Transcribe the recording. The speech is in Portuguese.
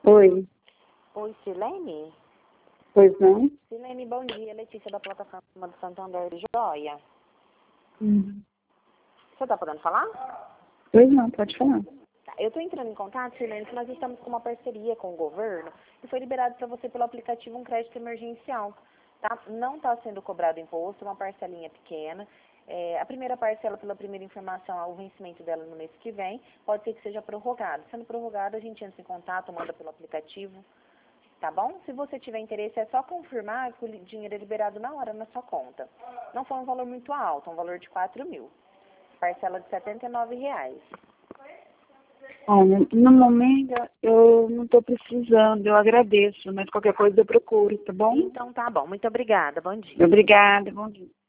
Oi, Oi, Silene? pois não? Silene, bom dia. Letícia da plataforma do Santander de Joia. Hum. Você tá podendo falar? Pois não, pode falar. Tá, eu tô entrando em contato, Silene, que nós estamos com uma parceria com o governo e foi liberado para você pelo aplicativo um crédito emergencial. Tá? Não está sendo cobrado imposto, uma parcelinha pequena. A primeira parcela, pela primeira informação, o vencimento dela no mês que vem, pode ser que seja prorrogado. Sendo prorrogado, a gente entra em contato, manda pelo aplicativo. Tá bom? Se você tiver interesse, é só confirmar que o dinheiro é liberado na hora na sua conta. Não foi um valor muito alto, um valor de 4.000. Parcela de R$ 79. Olha, no momento eu não estou precisando, eu agradeço, mas qualquer coisa eu procuro, tá bom? Então tá bom. Muito obrigada. Bom dia. Obrigada, bom dia.